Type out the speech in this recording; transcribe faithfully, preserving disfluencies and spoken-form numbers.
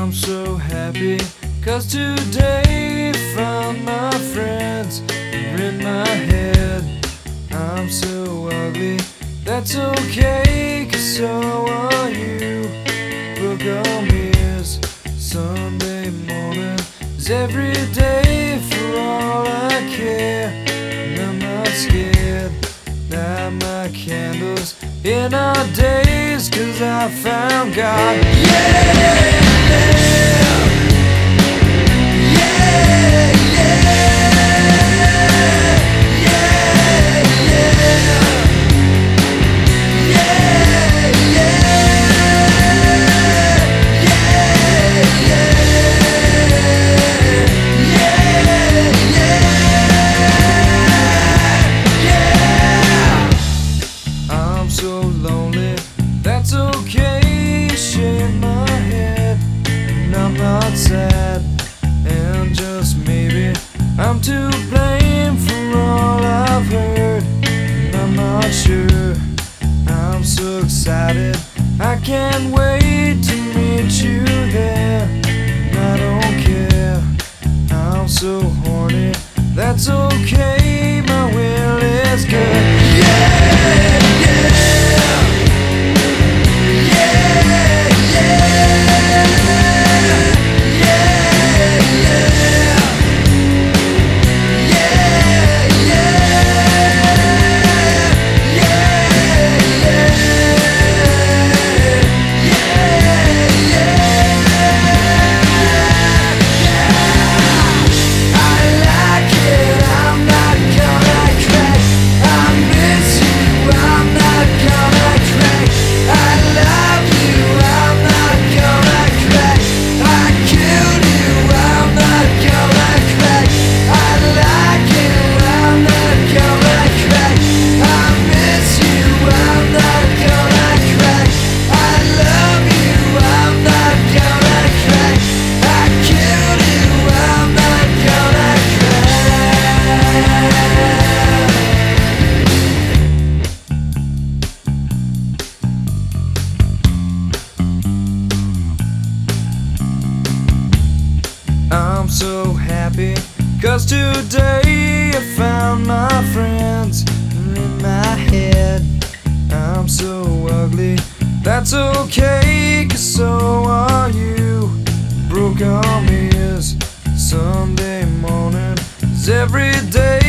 I'm so happy, cause today found my friends are in my head. I'm so ugly, that's okay, cause so are you. Book on me is Sunday morning is every day for all I care. And I'm not scared, light my candles in our days, cause I found God. Yeah! So lonely, that's okay, shake my head, and I'm not sad, and just maybe I'm to blame for all I've heard, and I'm not sure. I'm so excited, I can't wait to meet you there, and I don't care, I'm so horny, that's okay, my will is good. Yeah, yeah. I'm so happy, cause today I found my friends in my head. I'm so ugly, that's okay, cause so are you. Broke on me is Sunday morning is every day